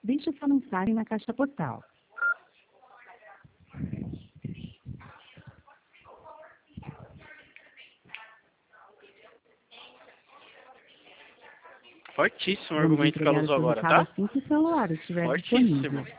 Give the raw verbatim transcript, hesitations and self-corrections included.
deixe sua mensagem na caixa postal. Fortíssimo o Vamos argumento que ela entregar o usou seu agora, recado tá? assim que o celular estiver Fortíssimo. disponível.